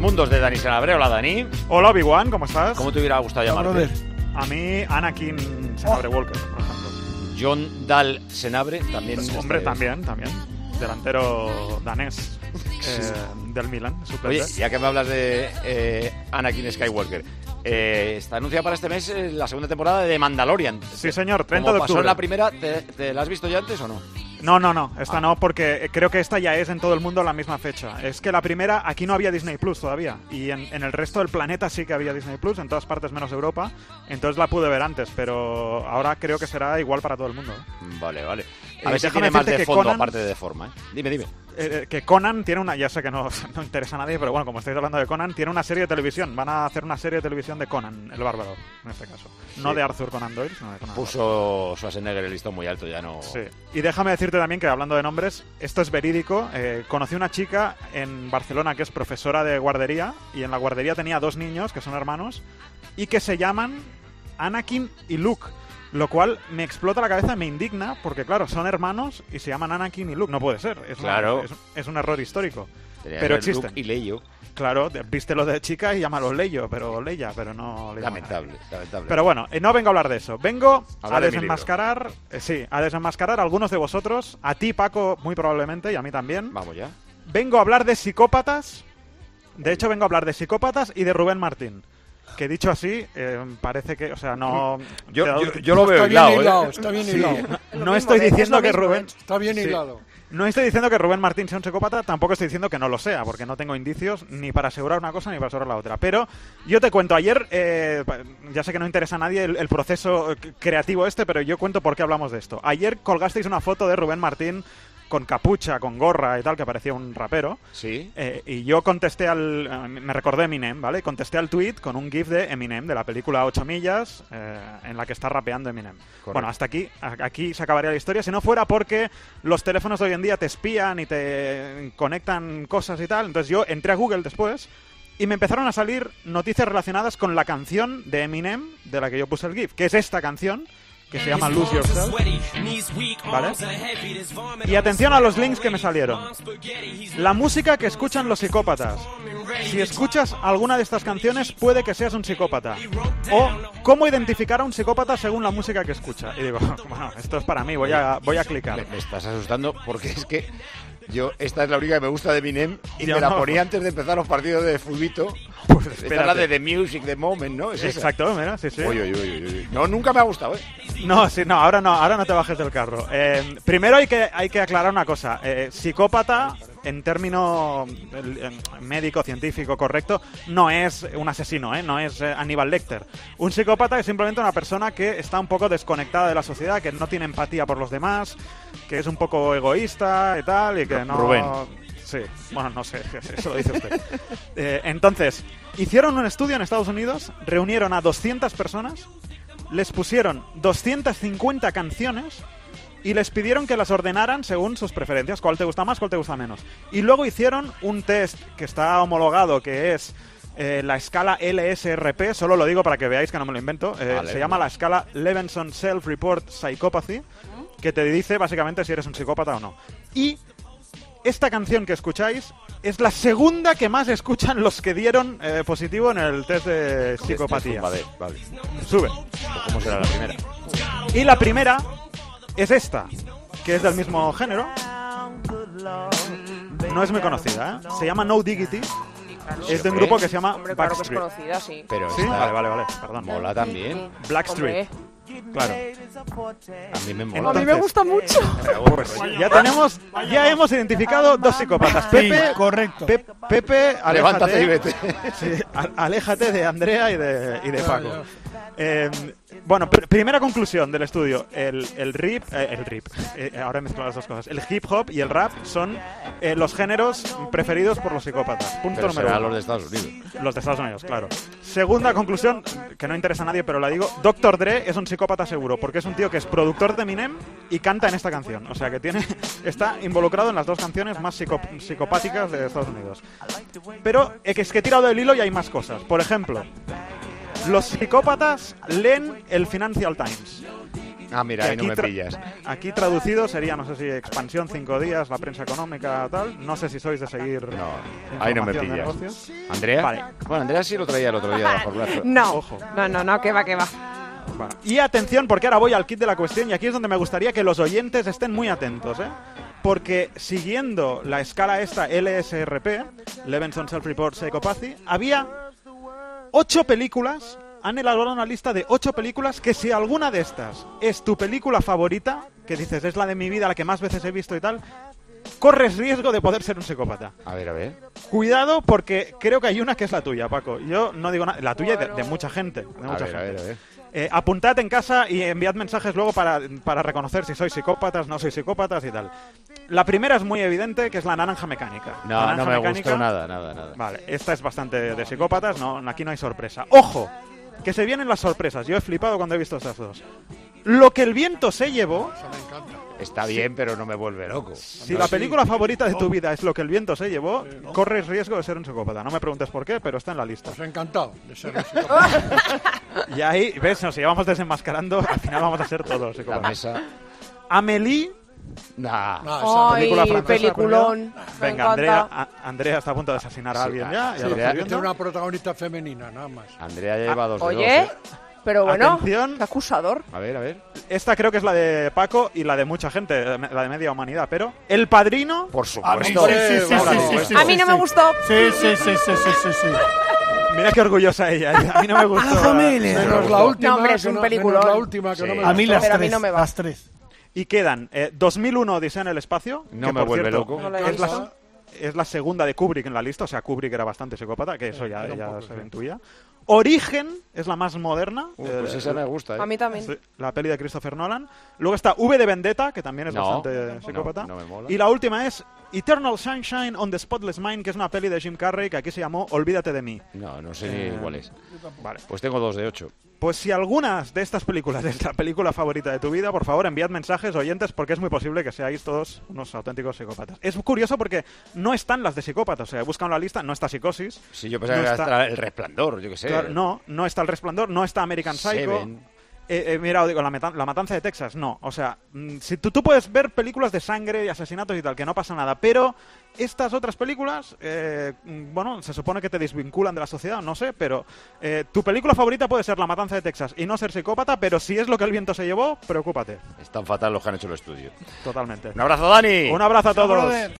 mundos de Dani Senabre. Hola, Dani. Hola, Obi-Wan, ¿cómo estás? ¿Cómo te hubiera gustado llamarte? A mí, Anakin Senabre Walker, por ejemplo. John Dal Senabre, también. Hombre, también. Delantero danés del Milan, suplente. Oye, ya que me hablas de Anakin Skywalker, está anunciada para este mes la segunda temporada de Mandalorian. Sí, señor, 30 Como de pasó octubre. en la primera, ¿te la has visto ya antes o no? No, esta no, porque creo que esta ya es en todo el mundo a la misma fecha. Es que la primera, aquí no había Disney Plus todavía, y en el resto del planeta sí que había Disney Plus, en todas partes menos Europa, entonces la pude ver antes, pero ahora creo que será igual para todo el mundo. Vale. A ver si déjame tiene más de decirte que fondo Conan- aparte de forma, ¿eh? Dime. Que Conan tiene una, ya sé que no interesa a nadie, pero bueno, como estáis hablando de Conan, tiene una serie de televisión. Van a hacer una serie de televisión de Conan, el bárbaro, en este caso. No Sí. de Arthur Conan Doyle, sino de Conan. Puso Schwarzenegger el listón muy alto, ya no... Sí. Y déjame decirte también que, hablando de nombres, esto es verídico. Conocí una chica en Barcelona que es profesora de guardería, y en la guardería tenía 2 niños que son hermanos y que se llaman Anakin y Luke. Lo cual me explota la cabeza, me indigna, porque claro, son hermanos y se llaman Anakin y Luke. No puede ser. Claro. Es un error histórico. Tenía Pero que ser existen. Luke y Leio. Claro, vístelo de chica y llámalo Leia, pero no... le llamo Lamentable. Pero bueno, no vengo a hablar de eso. Vengo Habla a de mi desenmascarar... a desenmascarar a algunos de vosotros. A ti, Paco, muy probablemente, y a mí también. Vamos ya. Vengo a hablar de psicópatas. De hecho, vengo a hablar de psicópatas y de Rubén Martín. Que dicho así, parece que... O sea, no... Yo lo veo hilado, ¿eh? Está bien Sí, hilado. no estoy diciendo que Rubén... Está bien Sí. hilado. No estoy diciendo que Rubén Martín sea un psicópata, tampoco estoy diciendo que no lo sea, porque no tengo indicios ni para asegurar una cosa ni para asegurar la otra. Pero yo te cuento, ayer, ya sé que no interesa a nadie el proceso creativo pero yo cuento por qué hablamos de esto. Ayer colgasteis una foto de Rubén Martín con capucha, con gorra y tal, que parecía un rapero. Sí. Y yo contesté me recordé Eminem, ¿vale? Contesté al tweet con un gif de Eminem, de la película 8 millas, en la que está rapeando Eminem. Correcto. Bueno, hasta aquí se acabaría la historia, si no fuera porque los teléfonos de hoy en día te espían y te conectan cosas y tal. Entonces yo entré a Google después y me empezaron a salir noticias relacionadas con la canción de Eminem, de la que yo puse el gif, que es esta canción, que se llama Lose Yourself, ¿vale? Y atención a los links que me salieron. La música que escuchan los psicópatas. Si escuchas alguna de estas canciones, puede que seas un psicópata. O cómo identificar a un psicópata según la música que escucha. Y digo, bueno, esto es para mí, voy a clicar. Me estás asustando porque es que esta es la única que me gusta de Eminem y Yo me la no. ponía antes de empezar los partidos de futbito. Pues Esta es la espérate. de The Music, The Moment, ¿no? Es esa. Exacto, mira, sí. Uy. No, nunca me ha gustado, ¿eh? No, ahora no te bajes del carro. Primero hay que aclarar una cosa. Psicópata, en término médico, científico, correcto, no es un asesino, no es Aníbal Lecter. Un psicópata es simplemente una persona que está un poco desconectada de la sociedad, que no tiene empatía por los demás, que es un poco egoísta y tal, y que no... Rubén. Sí, bueno, no sé, eso lo dice usted. Entonces, hicieron un estudio en Estados Unidos, reunieron a 200 personas, les pusieron 250 canciones y les pidieron que las ordenaran según sus preferencias, cuál te gusta más, cuál te gusta menos. Y luego hicieron un test que está homologado, que es la escala LSRP, solo lo digo para que veáis que no me lo invento, Vale. se llama la escala Levenson Self-Report Psychopathy, que te dice básicamente si eres un psicópata o no. Y esta canción que escucháis es la segunda que más escuchan los que dieron positivo en el test de psicopatía. Vale. Sube. ¿Cómo será la primera? Y la primera es esta, que es del mismo género. No es muy conocida, ¿eh? Se llama No Diggity. Es de un grupo que se llama Hombre, claro que es Backstreet. conocida, sí. Pero ¿Sí? esta Vale, perdón. mola también. Blackstreet. Hombre, Claro. A mí me a mola. mí me gusta mucho. Pues ya hemos identificado 2 psicópatas. Pepe, correcto. Pepe, Levántate y aléjate. vete. Sí, aléjate de Andrea y de Paco. Bueno, primera conclusión del estudio. El rip, ahora he mezclado las dos cosas. El hip hop y el rap son los géneros preferidos por los psicópatas. Punto Pero número será 1. los de Estados Unidos. Los de Estados Unidos, claro. Segunda conclusión, que no interesa a nadie, pero la digo. Dr. Dre es un psicópata seguro, porque es un tío que es productor de Eminem y canta en esta canción. O sea, que está involucrado en las 2 canciones más psicopáticas de Estados Unidos. Pero es que he tirado del hilo y hay más cosas. Por ejemplo, los psicópatas leen el Financial Times. Ah, mira, que ahí no me pillas. Aquí traducido sería, no sé si expansión 5 días, la prensa económica, tal. No sé si sois de seguir. No, ahí no me información de pillas. negocios. ¿Andrea? Vale. Bueno, Andrea sí lo traía el otro día bajo el brazo. No, Ojo. no, que va. Bueno, y atención, porque ahora voy al kit de la cuestión y aquí es donde me gustaría que los oyentes estén muy atentos, ¿eh? Porque siguiendo la escala esta LSRP, Levinson Self-Report Psychopathy, había 8 películas, han elaborado una lista de 8 películas que si alguna de estas es tu película favorita, que dices es la de mi vida, la que más veces he visto y tal, corres riesgo de poder ser un psicópata. A ver. Cuidado porque creo que hay una que es la tuya, Paco. Yo no digo nada, la tuya y de mucha gente. De mucha gente. A ver. Apuntad en casa y enviad mensajes luego para reconocer si sois psicópatas, no sois psicópatas y tal. La primera es muy evidente, que es la naranja mecánica. No, La naranja no me mecánica, gustó nada. Vale, esta es bastante de psicópatas, no, aquí no hay sorpresa. ¡Ojo! Que se vienen las sorpresas. Yo he flipado cuando he visto estas dos. Lo que el viento se llevó... Eso me encanta. Está bien, pero no me vuelve loco. Si la película favorita de tu vida es Lo que el viento se llevó, corres riesgo de ser un psicópata. No me preguntes por qué, pero está en la lista. Os he encantado de ser un psicópata. Y ahí, ves, nos llevamos desenmascarando, al final vamos a ser todos La psicópatas. mesa... Amélie... Nah. Esa película Ay, francesa, peliculón. Me Venga, encanta. Andrea está a punto de asesinar a alguien ya. sí, lo Andrea, estoy que tiene viendo. una protagonista femenina, nada más. Andrea ya lleva 2 de 2. Oye, pero bueno, Atención. qué acusador. A ver. Esta creo que es la de Paco y la de mucha gente, la de media humanidad, pero El Padrino... Por Ah, supuesto. sí. A mí no me gustó. Sí. Mira qué orgullosa ella, a mí no me gustó. Menos la última, No, hombre, es que un no- peliculón. menos la última, que Sí. no me A mí gustó. las Pero a mí tres, no me va. las tres. Y quedan 2001 Odisea en el espacio, No que me por vuelve cierto, loco. No la he es la, visto. es la segunda de Kubrick en la lista, o sea, Kubrick era bastante psicópata, que eso ya, era un ya poco, se sí. intuía. Origen es la más moderna. Pues esa me gusta, A mí también. Sí, la peli de Christopher Nolan. Luego está V de Vendetta, que también es No, bastante psicópata. no me mola. Y la última es Eternal Sunshine on the Spotless Mind, que es una peli de Jim Carrey que aquí se llamó Olvídate de mí. No sé ni cuál es. Vale. Pues tengo 2 de 8. Pues si algunas de estas películas es la película favorita de tu vida, por favor enviad mensajes, oyentes, porque es muy posible que seáis todos unos auténticos psicópatas. Es curioso porque no están las de psicópatas, o sea, buscan la lista, no está Psicosis. Sí, yo pensaba no que está- era El Resplandor, yo qué sé. Claro, no está El Resplandor, no está American Psycho. Seven. Mira, os digo, la Matanza de Texas, no. O sea, si tú puedes ver películas de sangre y asesinatos y tal, que no pasa nada, pero estas otras películas, bueno, se supone que te desvinculan de la sociedad, no sé, pero tu película favorita puede ser La Matanza de Texas y no ser psicópata, pero si es lo que el viento se llevó, preocúpate. Están fatal los que han hecho el estudio. Totalmente. Un abrazo, Dani. Un abrazo a todos.